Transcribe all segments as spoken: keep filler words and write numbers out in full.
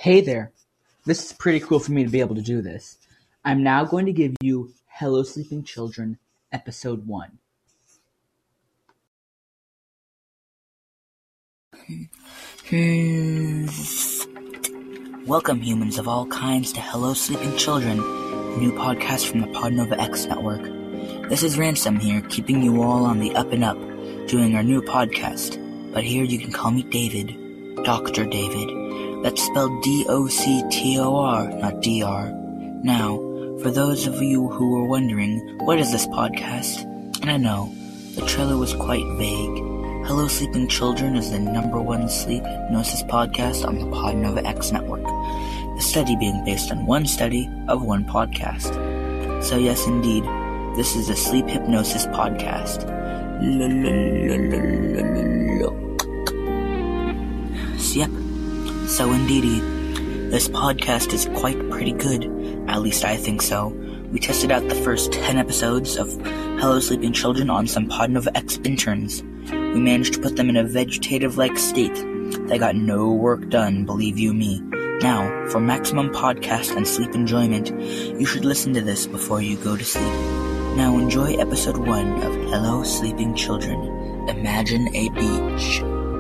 Hey there. This is pretty cool for me to be able to do this. I'm now going to give you Hello Sleeping Children, Episode one. Welcome, humans of all kinds, to Hello Sleeping Children, a new podcast from the Podnova X Network. This is Ransom here, keeping you all on the up and up, doing our new podcast. But here you can call me David, Doctor David. That's spelled D O C T O R, not D R. Now, for those of you who were wondering, what is this podcast? And I know, the trailer was quite vague. Hello Sleeping Children is the number one sleep hypnosis podcast on the Podnova X Network, the study being based on one study of one podcast. So yes, indeed, this is a sleep hypnosis podcast. Yep. So indeedy, this podcast is quite pretty good. At least I think so. We tested out the first ten episodes of Hello Sleeping Children on some Podnova X interns. We managed to put them in a vegetative-like state. They got no work done, believe you me. Now, for maximum podcast and sleep enjoyment, you should listen to this before you go to sleep. Now enjoy episode one of Hello Sleeping Children. Imagine a beach.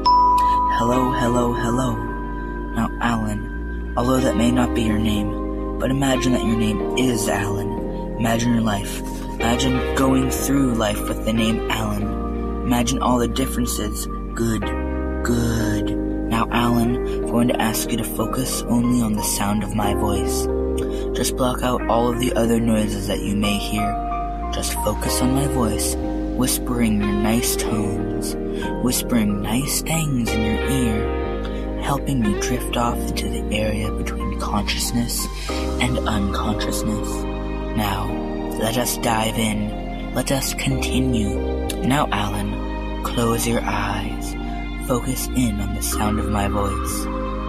Hello, hello, hello. Now, Alan, although that may not be your name, but imagine that your name is Alan. Imagine your life. Imagine going through life with the name Alan. Imagine all the differences. Good, good. Now, Alan, I'm going to ask you to focus only on the sound of my voice. Just block out all of the other noises that you may hear. Just focus on my voice, whispering your nice tones, whispering nice things in your ear, helping you drift off into the area between consciousness and unconsciousness. Now, let us dive in. Let us continue. Now, Alan, close your eyes. Focus in on the sound of my voice.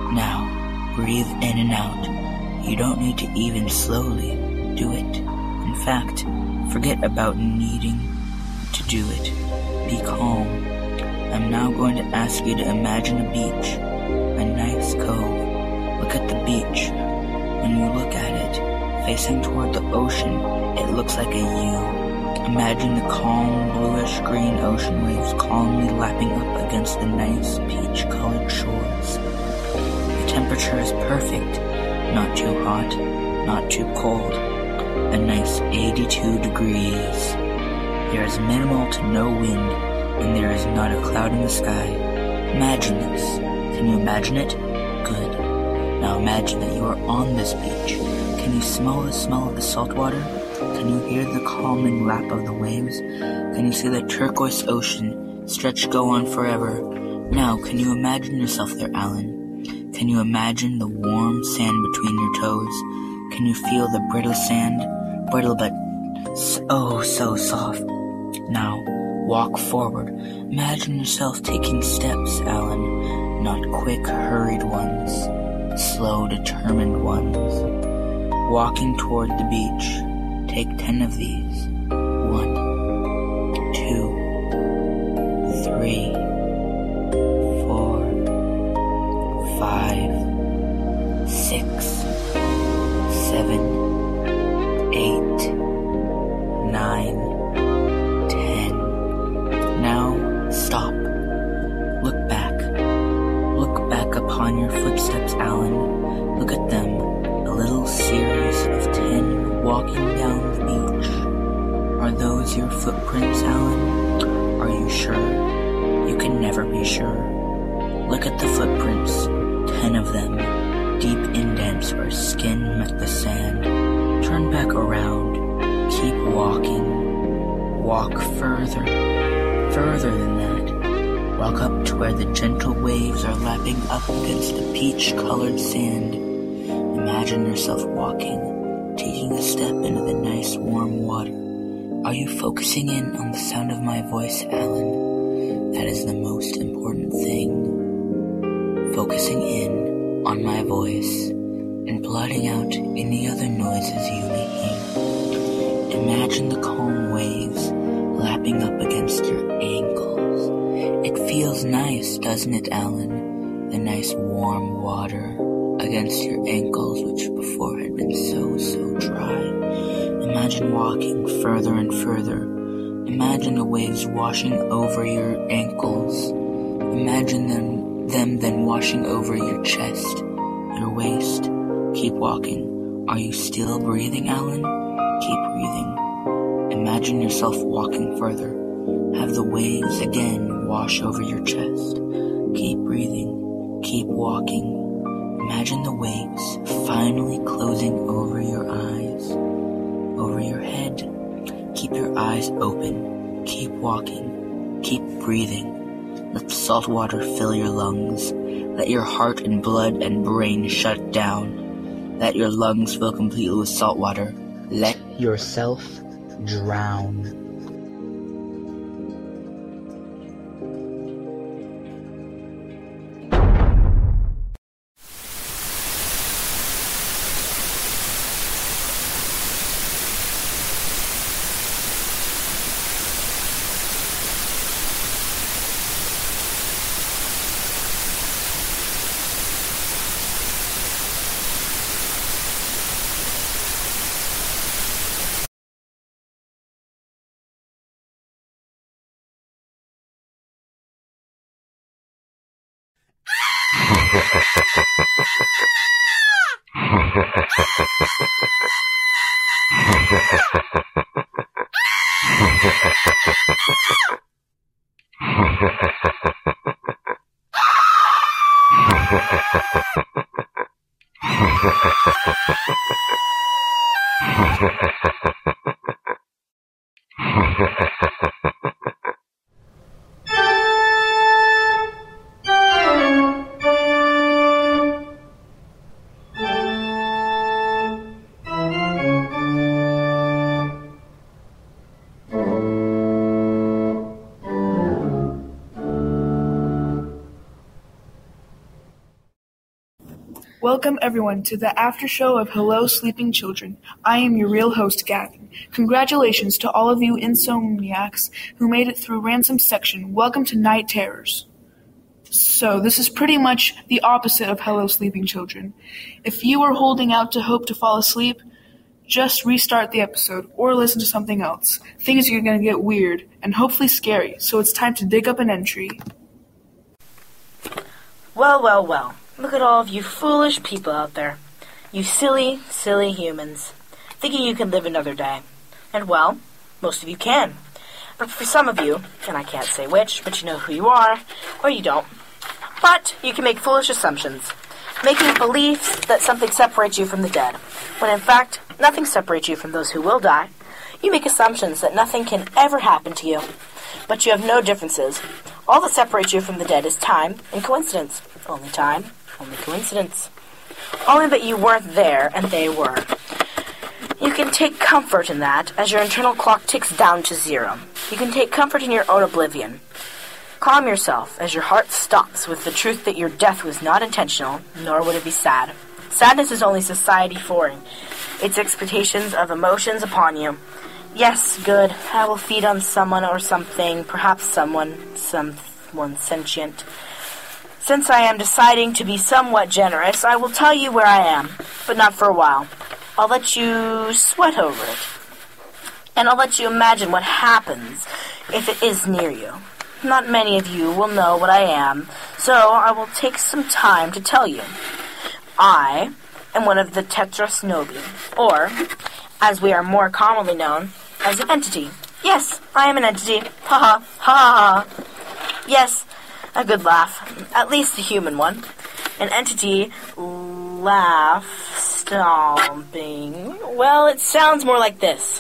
Now, breathe in and out. You don't need to even slowly do it. In fact, forget about needing to do it. Be calm. I'm now going to ask you to imagine a beach, a nice cove. Look at the beach. When you look at it, facing toward the ocean, it looks like a U. Imagine the calm, bluish-green ocean waves calmly lapping up against the nice, peach-colored shores. The temperature is perfect. Not too hot, not too cold. A nice eighty-two degrees. There is minimal to no wind, and there is not a cloud in the sky. Imagine this. Can you imagine it? Good. Now imagine that you are on this beach. Can you smell the smell of the salt water? Can you hear the calming lap of the waves? Can you see the turquoise ocean stretch go on forever? Now, can you imagine yourself there, Alan? Can you imagine the warm sand between your toes? Can you feel the brittle sand? Brittle but oh so soft. Now, walk forward. Imagine yourself taking steps, Alan. Not quick, hurried ones. Slow, determined ones. Walking toward the beach. Take ten of these. One, two, three, four, five, six, seven, eight, nine, ten. Now stop. Look back. Look back upon your footsteps, Alan. Look at them. A little series of ten walking down the beach. Are those your footprints, Alan? Are you sure? You can never be sure. Look at the footprints, ten of them, deep indents where skin met the sand. Turn back around. Keep walking. Walk further, further than that. Walk up to where the gentle waves are lapping up against the peach-colored sand. Imagine yourself walking, taking a step into the nice warm water. Are you focusing in on the sound of my voice, Alan? That is the most important thing. Focusing in on my voice and blotting out any other noises you may hear. Imagine the calm waves lapping up against your ankles. It feels nice, doesn't it, Alan? The nice warm water against your ankles, which before had been so, so dry. Imagine walking further and further. Imagine the waves washing over your ankles. Imagine them, them then washing over your chest, your waist. Keep walking. Are you still breathing, Alan? Keep breathing. Imagine yourself walking further. Have the waves again wash over your chest. Keep breathing. Keep walking. Imagine the waves finally closing over your eyes, over your head. Keep your eyes open. Keep walking. Keep breathing. Let the salt water fill your lungs. Let your heart and blood and brain shut down. Let your lungs fill completely with salt water. Let yourself drown. Welcome everyone to the after show of Hello Sleeping Children. I am your real host, Gavin. Congratulations to all of you insomniacs who made it through Ransom Section. Welcome to Night Terrors. So, this is pretty much the opposite of Hello Sleeping Children. If you are holding out to hope to fall asleep, just restart the episode or listen to something else. Things are going to get weird and hopefully scary, so it's time to dig up an entry. Well, well, well. Look at all of you foolish people out there. You silly, silly humans. Thinking you can live another day. And, well, most of you can. But for some of you, and I can't say which, but you know who you are, or you don't. But you can make foolish assumptions, making beliefs that something separates you from the dead, when in fact, nothing separates you from those who will die. You make assumptions that nothing can ever happen to you, but you have no differences. All that separates you from the dead is time and coincidence. Only time, only coincidence. Only that you weren't there and they were. You can take comfort in that as your internal clock ticks down to zero. You can take comfort in your own oblivion. Calm yourself as your heart stops with the truth that your death was not intentional, nor would it be sad. Sadness is only society foreign, its expectations of emotions upon you. Yes, good, I will feed on someone or something, perhaps someone, someone sentient. Since I am deciding to be somewhat generous, I will tell you where I am, but not for a while. I'll let you sweat over it. And I'll let you imagine what happens if it is near you. Not many of you will know what I am, so I will take some time to tell you. I am one of the Tetras Novi, or, as we are more commonly known, as an entity. Yes, I am an entity. Ha ha, ha ha. Yes, a good laugh, at least a human one. An entity laugh stomping. Well, it sounds more like this.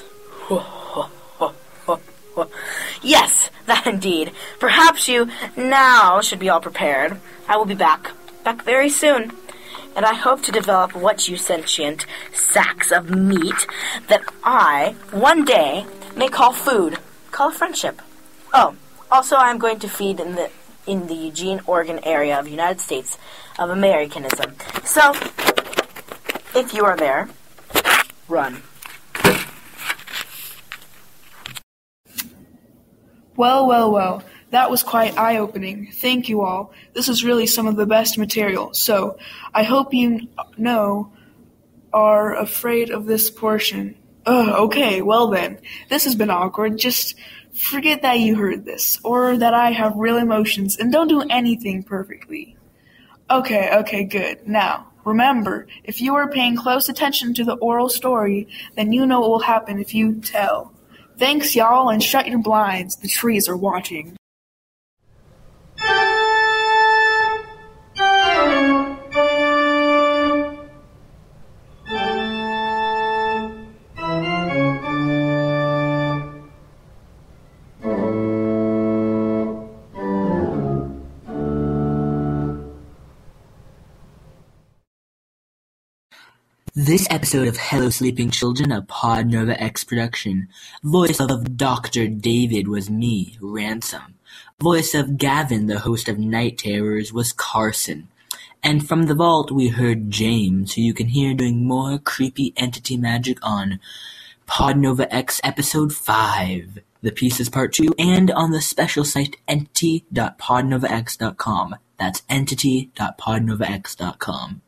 Yes, that indeed. Perhaps you now should be all prepared. I will be back, back very soon. And I hope to develop what you sentient sacks of meat that I, one day, may call food, call friendship. Oh, also I'm going to feed in the in the Eugene, Oregon area of the United States of Americanism. So, if you are there, run. Well, well, well. That was quite eye-opening. Thank you all. This is really some of the best material. So, I hope you know are afraid of this portion. Ugh, okay, well then. This has been awkward. Just forget that you heard this, or that I have real emotions, and don't do anything perfectly. Okay, okay, good. Now, remember, if you are paying close attention to the oral story, then you know what will happen if you tell. Thanks, y'all, and shut your blinds. The trees are watching. This episode of Hello Sleeping Children, a Podnova X production. Voice of Doctor David was me, Ransom. Voice of Gavin, the host of Night Terrors, was Carson. And from the vault we heard James, who you can hear doing more creepy entity magic on Podnova X episode five, The Pieces part two, and on the special site entity dot podnova x dot com. That's entity dot podnova x dot com.